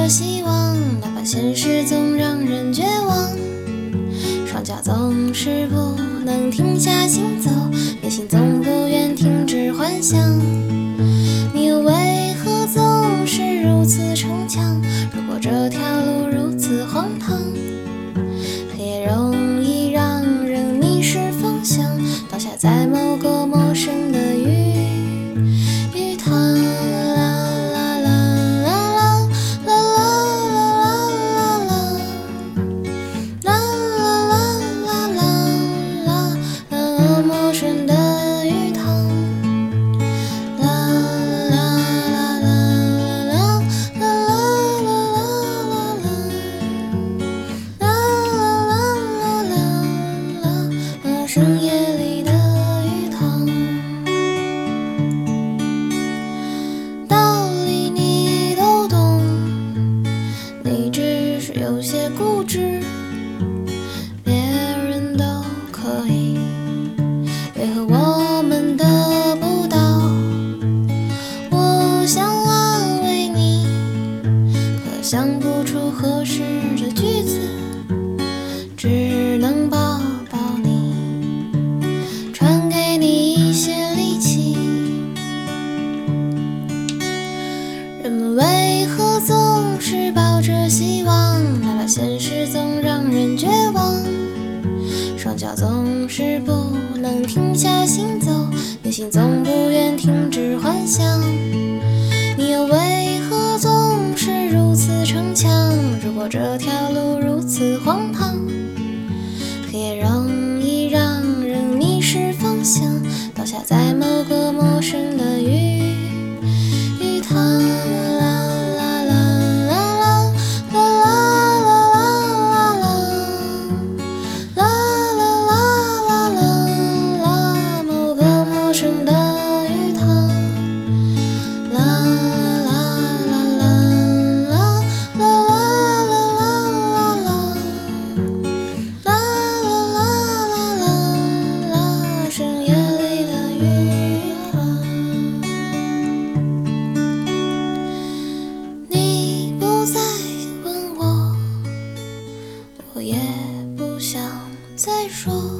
着希望，哪怕现实总让人绝望。双脚总是不能停下行走，内心总不愿停止幻想。你又为何总是如此逞强？如果这条路如此荒唐，可也容易让人迷失方向，倒下在某个陌生的鱼塘。陌生的鱼塘，深夜里的鱼塘，道理你都懂，你只是有些固执，别人都可以，为何我们得不到？我想安慰你，可想不出合适的句子，只能抱抱你，传给你一些力气。人们为何总是抱着希望，哪怕现实总让人绝望？双脚总是不能停下行走，内心总不愿停止幻想。你又为何总是如此逞强？如果这条路如此荒唐，可也容易让人迷失方向，倒下在某个陌生的鱼塘。我也不想再说。